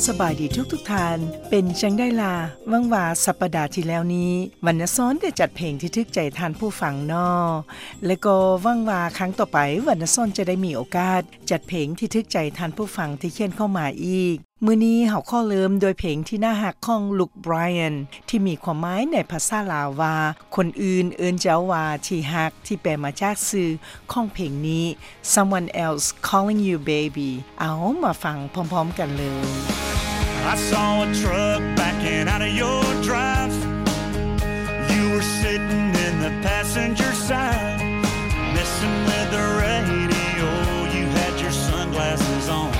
สบายดีทุกท่านเป็นจังได้ล่ะหวังว่าสัปดาห์ที่แล้วนี้วรรณซ้อนได้จัดเพลงที่ทึกใจท่านผู้ฟังน้อและก็หวังว่าครั้งต่อไปวรรณซ้อนจะได้มีโอกาสจัดเพลงที่ทึกใจท่านผู้ฟังที่เขียนเข้ามาอีกมื้อนี้เฮาขอเริ่มโดยเพลงที่น่าฮักของลุคไบรอันที่มีความหมายในภาษาลาวว่าคนอื่นเอิ้นเจ้าว่าที่ฮักที่แปลมาจากชื่อของเพลงนี้ Someone Else Calling You Baby เอามาฟังพร้อมๆกันเลย I saw a truck backing out of your drive. You were sitting in the passenger side, messing with the radio. You had your sunglasses on.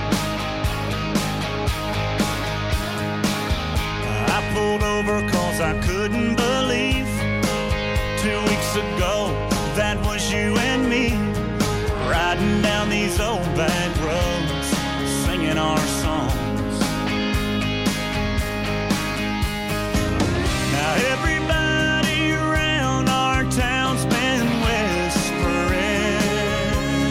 I pulled over 'cause I couldn't believe 2 weeks ago that was you and me riding down these old back roads singing our songs.Now everybody around our town's been whispering.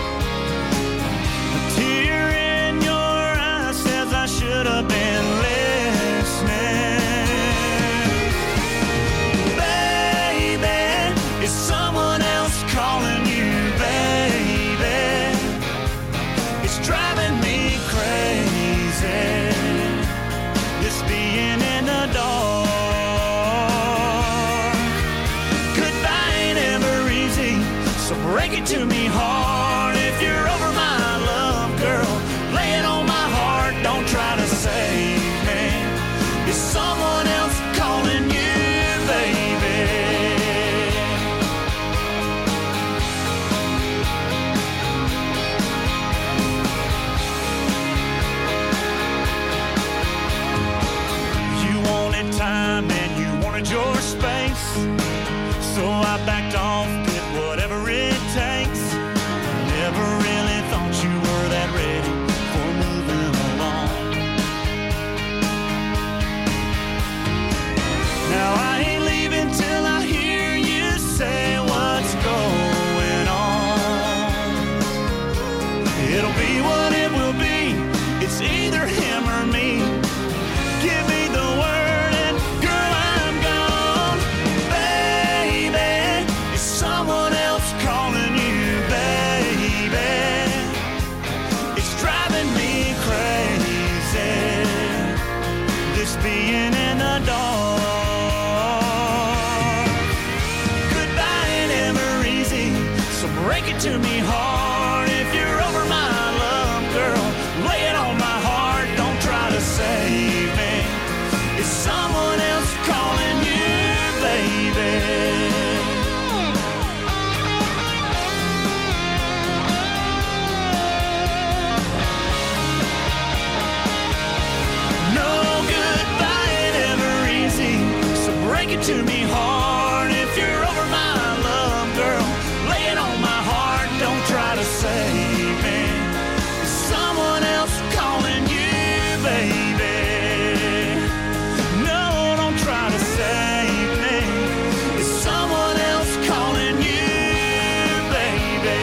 A tear in your eye says I should have been listening. Baby, is someone else calling you baby? It's driving me crazy. This being in the dark.So break it to me hard if you're over my love, girl. Lay it on my heart, don't try to save me. Is someone else calling you, baby? You wanted time and you wanted your space, so I backed off.Whatever it takes. Never really thought you were that ready for moving along. Now I ain't leaving till I hear you say what's going on. It'll be what it will be. It's either him or me. Give me the word and girl I'm gone. Baby, it's someone calling you baby. It's driving me crazy. This being in the dark. Goodbye ain't ever easy, so break it to me hard if you're over my love, girl. Lay it on my heart, don't try to save me. It's someone else calling you baby.Break it to me hard if you're over my love, girl. Lay it on my heart, don't try to save me. It's someone else calling you, baby. No, don't try to save me. It's someone else calling you, baby.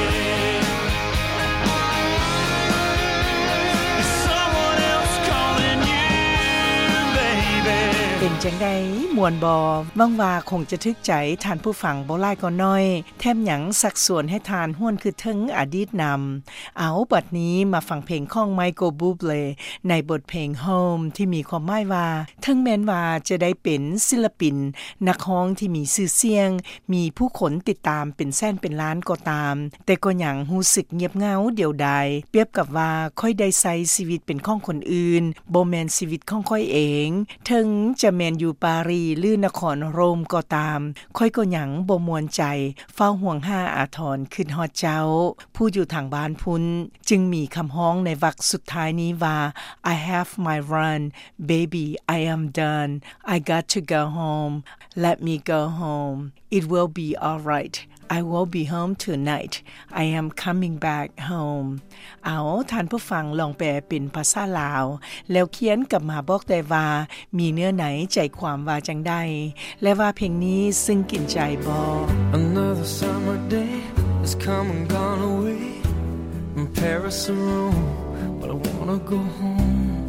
It's someone else calling you, baby. เป็นจังได๋ม่วนบ่หวังว่าคงจะทึกใจท่านผู้ฟังบ่หลายก็น้อยแถมหยังสักส่วนให้ทานห้วนคือถึงอดีตนำเอาบัดนี้มาฟังเพลงของไมเคิลบูเบลในบทเพลง Home ที่มีความหมายว่าถึงแม้นว่าจะได้เป็นศิลปินนักร้องที่มีชื่อเสียงมีผู้คนติดตามเป็นแสนเป็นล้านก็ตามแต่ก็ยังรู้สึกเงียบเหงาเดียวดายเปรียบกับว่าค่อยได้ใช้ชีวิตเป็นของคนอื่นบ่แม่นชีวิตของค่อยเองถึงจะแม่นอยู่ปารีสหรือนครโรมก็ตามค่อยก็ยังบ่ม่วนใจเฝ้าห่วงหาอาทรขึ้นฮอดเจ้าผู้อยู่ทางบ้านพุ้นจึงมีคำฮ้องในวรรคสุดท้ายนี้ว่า I have my run baby I am done I got to go home let me go home it will be all right I will be home tonight I am coming back home เอาท่านผู้ฟังลองแปลเป็นภาษาลาวแล้วเขียนกลับมาบอกได้ว่ามีเนื้อไหนใจความว่าจังใดและว่าเพลงนี้ซึ่งกินใจบ่ Another summer day has come and gone away from Paris or Rome but I wanna go home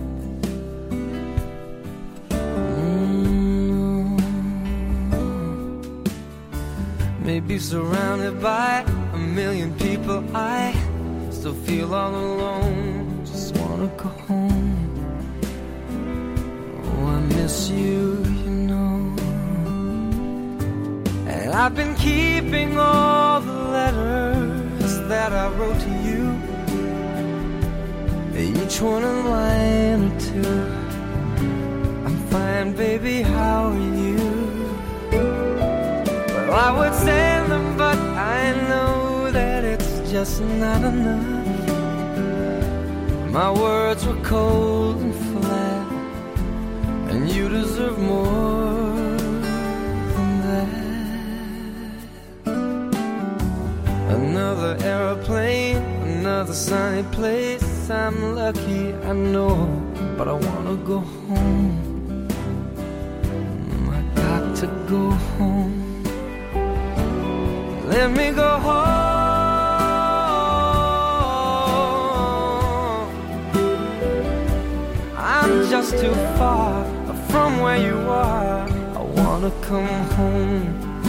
may be surrounded by a million people, I still feel all alone. Just wanna go home. Oh, I miss you, you know. And I've been keeping all the letters that I wrote to you, each one a line or two. I'm fine, baby, how are you? Well, I would send them, but I know that it's just not enough. My words were cold and flat, and you deserve more than that. Another airplane, another sunny place. I'm lucky, I know, but I wanna go home. I got to go home. Let me go home. I'm just too far from where you are. I wanna come home.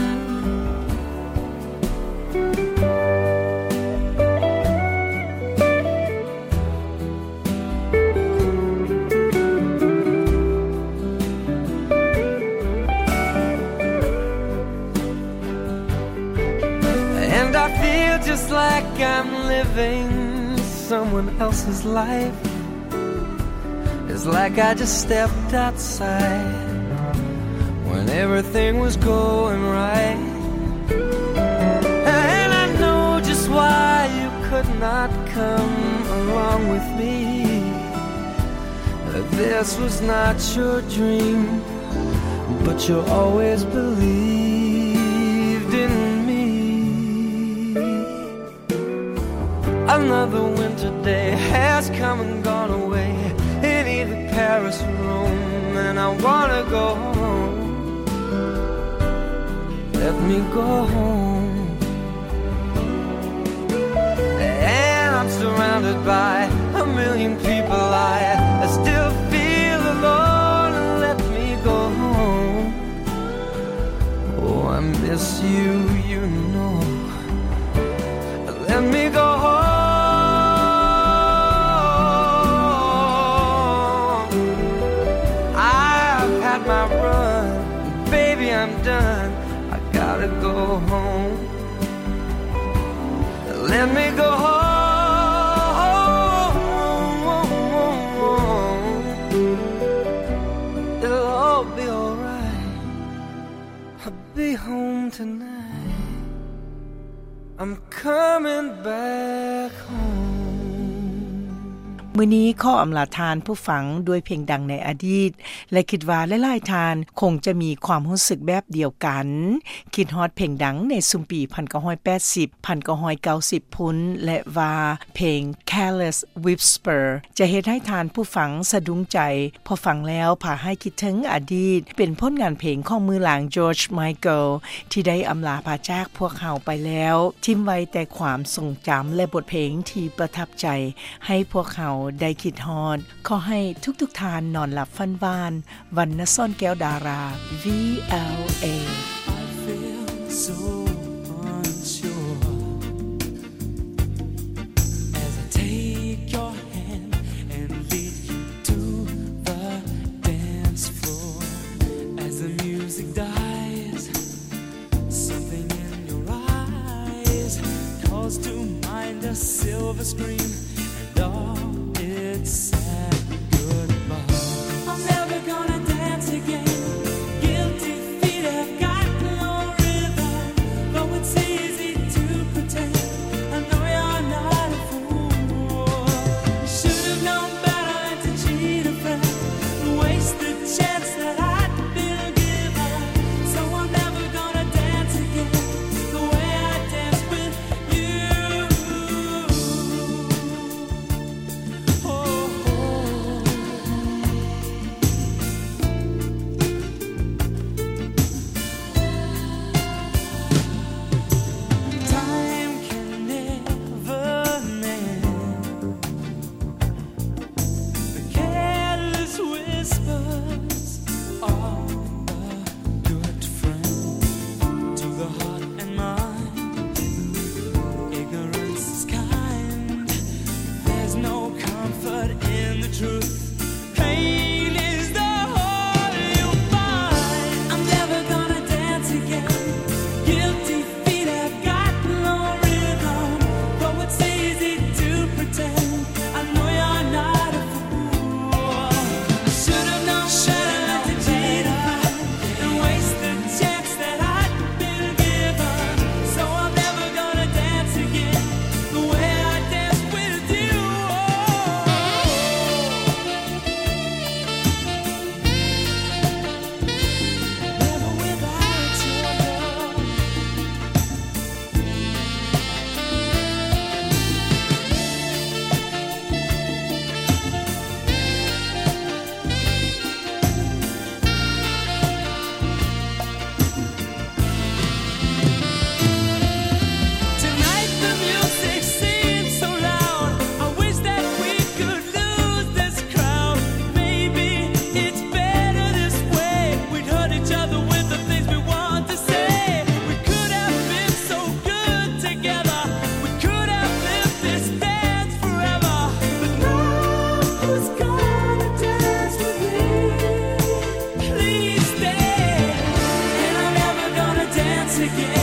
Just like I'm living someone else's life. It's like I just stepped outside when everything was going right. And I know just why you could not come along with me. This was not your dream, but you always believed in me. Another winter day has come and gone away in either Paris or Rome, and I wanna go home. Let me go home. And I'm surrounded by a million people. I still feel alone, and let me go home. Oh, I miss you, you know. Let me go home. My run, baby, I'm done. I gotta go home. Let me go home. It'll all be alright. I'll be home tonight. I'm coming back home. มื้อนี้ขออำลาทานผู้ฟังด้วยเพลงดังในอดีตและคิดว่าหลายๆทานคงจะมีความรู้สึกแบบเดียวกันคิดฮอดเพลงดังในซุมปี 1980 1990 พุ้นและว่าเพลง Careless Whisper จะเฮ็ดให้ทานผู้ฟังสะดุ้งใจพอฟังแล้วพาให้คิดถึงอดีตเป็นผลงานเพลงของมือหลัง George Michael ที่ได้อำลาพาจากพวกเราไปแล้วทิ้งไว้แต่ความทรงจำและบทเพลงที่ประทับใจให้พวกเราได้คิดฮอดขอให้ทุกๆทานนอนหลับฝันหวานวันณซ่อนแก้วดารา VLA I feel so unsure as I take your hand and lead you to the dance floor. As the music dies, something in your eyes calls to mind a silver screen and all its sad goodbye. I'm never gonna dance again. Guilty feet have got no rhythm, though it's easy to pretend. I know you're not a fool. You should have known better to cheat a friend, waste the chance that I'd been given. So I'm never gonna dance again the way I danced with you. ticket